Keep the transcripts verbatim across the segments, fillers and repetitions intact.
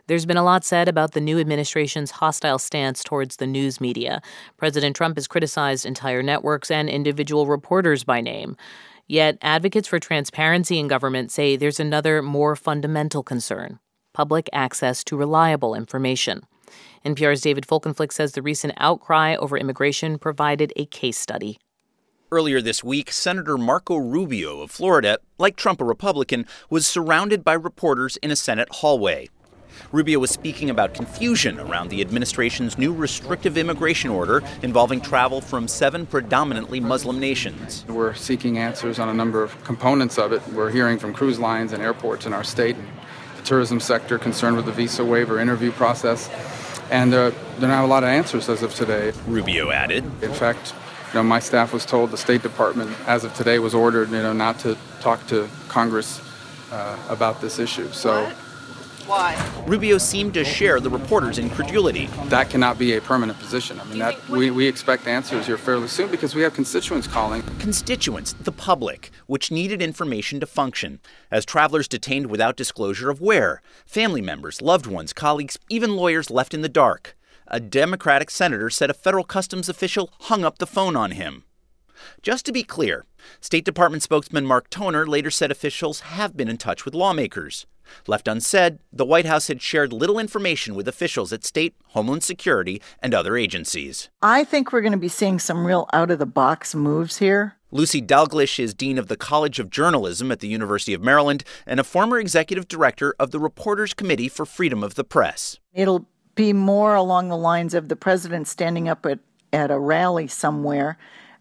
There's been a lot said about the new administration's hostile stance towards the news media. President Trump has criticized entire networks and individual reporters by name. Yet advocates for transparency in government say there's another, more fundamental concern: public access to reliable information. N P R's David Folkenflik says the recent outcry over immigration provided a case study. Earlier this week, Senator Marco Rubio of Florida, like Trump, a Republican, was surrounded by reporters in a Senate hallway. Rubio was speaking about confusion around the administration's new restrictive immigration order involving travel from seven predominantly Muslim nations. We're seeking answers on a number of components of it. We're hearing from cruise lines and airports in our state, the tourism sector concerned with the visa waiver interview process, and uh, there are not a lot of answers as of today. Rubio added. In fact, you know, my staff was told the State Department, as of today, was ordered, you know, not to talk to Congress uh, about this issue. So. What? Why? Rubio seemed to share the reporters' incredulity. That cannot be a permanent position. I mean, that we, we expect answers here fairly soon because we have constituents calling. Constituents, the public, which needed information to function, as travelers detained without disclosure of where, family members, loved ones, colleagues, even lawyers left in the dark. A Democratic senator said a federal customs official hung up the phone on him. Just to be clear, State Department spokesman Mark Toner later said officials have been in touch with lawmakers. Left unsaid, the White House had shared little information with officials at state, Homeland Security, and other agencies. I think we're going to be seeing some real out-of-the-box moves here. Lucy Dalglish is dean of the College of Journalism at the University of Maryland and a former executive director of the Reporters Committee for Freedom of the Press. It'll be more along the lines of the president standing up at, at a rally somewhere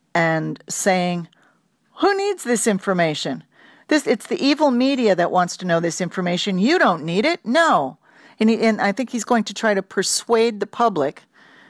and saying, "Who needs this information? This, it's the evil media that wants to know this information. You don't need it. No." And, he, and I think he's going to try to persuade the public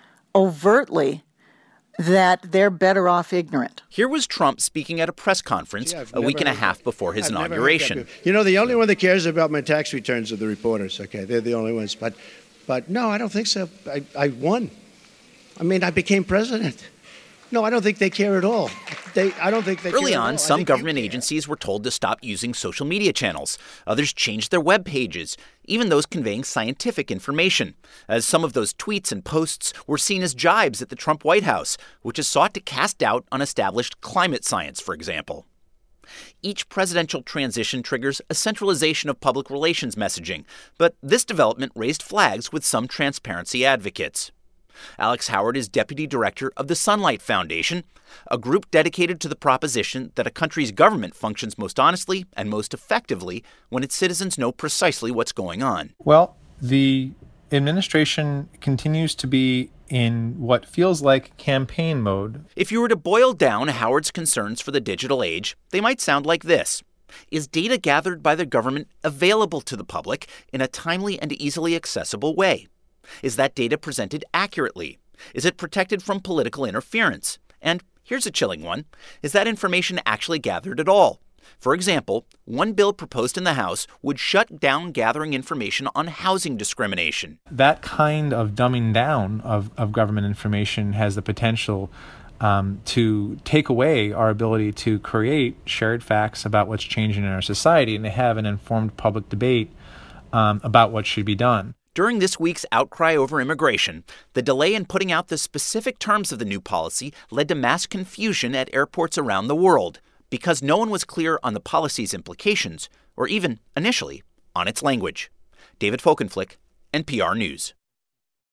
overtly that they're better off ignorant. Here was Trump speaking at a press conference yeah, a week and a half before his I've inauguration. You know, the only one that cares about my tax returns are the reporters. Okay, they're the only ones. But, but no, I don't think so. I, I won. I mean, I became president. No, I don't think they care at all. They, I don't think they Early care on, at all. some government agencies were told to stop using social media channels. Others changed their web pages, even those conveying scientific information, as some of those tweets and posts were seen as jibes at the Trump White House, which has sought to cast doubt on established climate science, for example. Each presidential transition triggers a centralization of public relations messaging, but this development raised flags with some transparency advocates. Alex Howard is deputy director of the Sunlight Foundation, a group dedicated to the proposition that a country's government functions most honestly and most effectively when its citizens know precisely what's going on. Well, the administration continues to be in what feels like campaign mode. If you were to boil down Howard's concerns for the digital age, they might sound like this. Is data gathered by the government available to the public in a timely and easily accessible way? Is that data presented accurately? Is it protected from political interference? And here's a chilling one. Is that information actually gathered at all? For example, one bill proposed in the House would shut down gathering information on housing discrimination. That kind of dumbing down of, of government information has the potential um, to take away our ability to create shared facts about what's changing in our society and to have an informed public debate um, about what should be done. During this week's outcry over immigration, the delay in putting out the specific terms of the new policy led to mass confusion at airports around the world because no one was clear on the policy's implications or even, initially, on its language. David Folkenflik, N P R News.